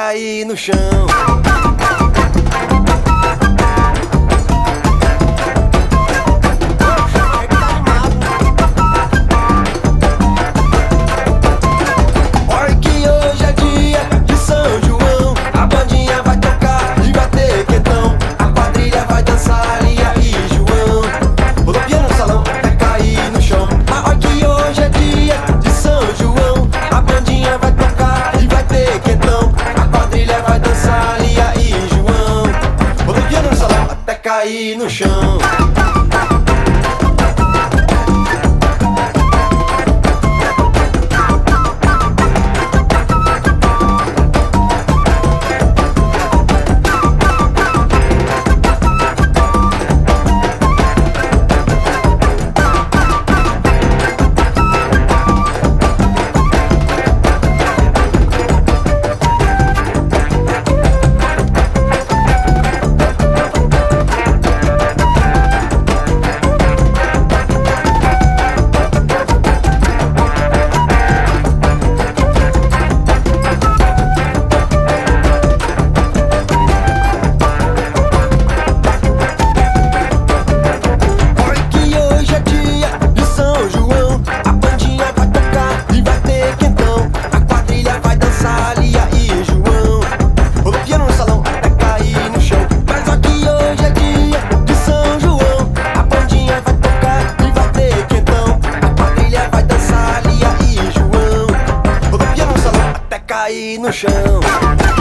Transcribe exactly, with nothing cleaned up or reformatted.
cair no chão. Olha que hoje é dia de São João, a bandinha vai tocar e vai ter quentão, a quadrilha vai dançar, Lia e João, rodopiando no salão até cair no chão. Mas olha que hoje é dia de São João, a bandinha vai tocar e vai ter quentão, a quadrilha vai dançar, Lia e João, rodopiando no salão até cair no chão. Cair no chão.